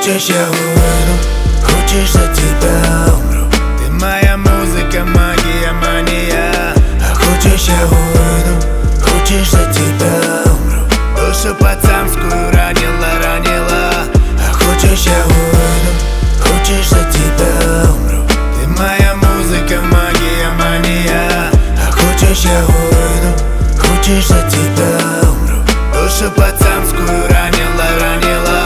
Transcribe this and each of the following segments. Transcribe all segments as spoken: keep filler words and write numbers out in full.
Хочешь, я уйду, хочешь, за тебя умру. Ты моя музыка, магия, мания. А хочешь, я уйду, хочешь, за тебя умру. Душу пацанскую ранила, ранила. А хочешь, я уйду, хочешь, за тебя умру. Ты моя музыка, магия, мания. А хочешь, я уйду, хочешь, за тебя умру. Душу пацанскую ранила, ранила.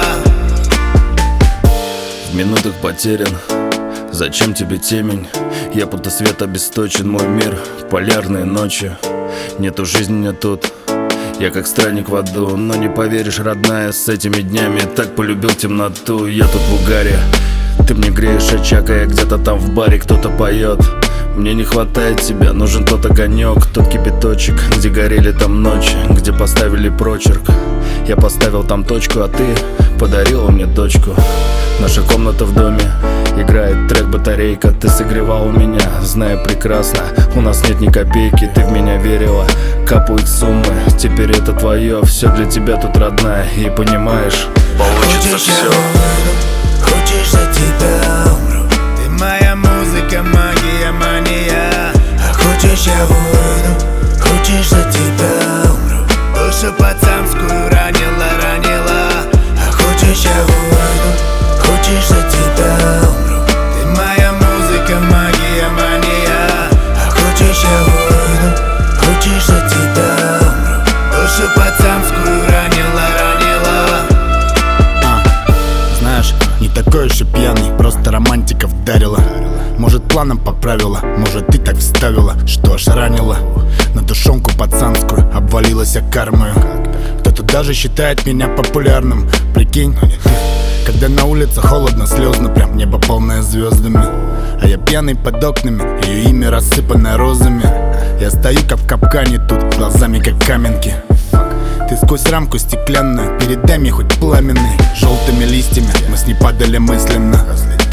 В минутах потерян, зачем тебе темень? Я будто свет обесточен, мой мир, полярные ночи. Нету жизни мне тут, я как странник в аду. Но не поверишь, родная, с этими днями так полюбил темноту. Я тут в угаре, ты мне греешь очаг, а я где-то там в баре, кто-то поет. Мне не хватает тебя, нужен тот огонек, тот кипяточек, где горели там ночи, где поставили прочерк. Я поставил там точку, а ты подарила мне дочку. Наша комната в доме, играет трек батарейка. Ты согревал меня, зная прекрасно, у нас нет ни копейки. Ты в меня верила, капают суммы, теперь это твое. Все для тебя тут, родная, и понимаешь, получится хочешь, все. Я уйду, хочешь, за тебя умру. Ты моя музыка, магия, мания. А хочешь, я уйду, хочешь, за тебя умру. Душу пацанскую ранила, ранила. А хочешь, я уйду, хочешь, за тебя умру. Ты моя музыка, магия, мания. А хочешь, я уйду, хочешь, за тебя умру. Душу пацанскую ранила, ранила. а, Знаешь, не такой уж и пьяный, просто романтика вдарила. Может, планом поправила, может, ты так вставила, что аж ранила. На душонку пацанскую обвалилась кармою. Кто-то даже считает меня популярным, прикинь. Когда на улице холодно, слезно, прям небо полное звездами. А я пьяный под окнами, ее имя рассыпанное розами. Я стою как в капкане тут, глазами как каменки. Ты сквозь рамку стеклянную, передай мне хоть пламенный. Желтыми листьями мы с ней падали мысленно.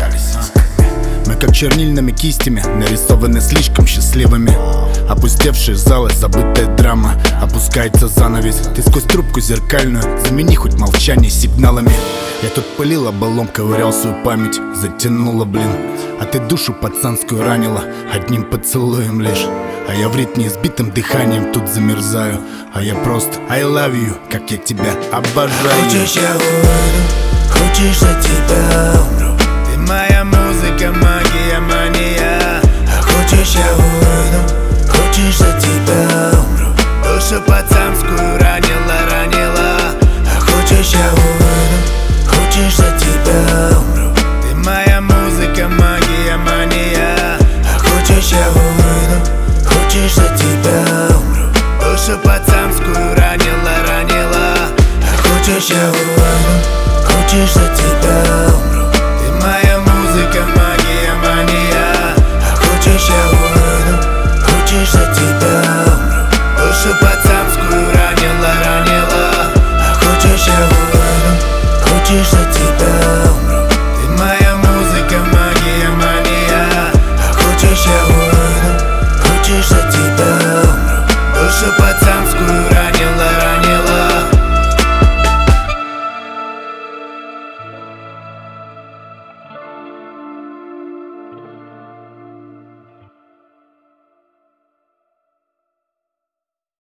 Мы как чернильными кистями нарисованы слишком счастливыми. Опустевшие залы, забытая драма. Опускается занавес. Ты сквозь трубку зеркальную замени хоть молчание сигналами. Я тут пылил оболом, ковырял свою память. Затянула, блин. А ты душу пацанскую ранила одним поцелуем лишь. А я в ритме избитым дыханием тут замерзаю. А я просто I love you, как я тебя обожаю. Хочешь, я уйду, хочешь, за тебя умру.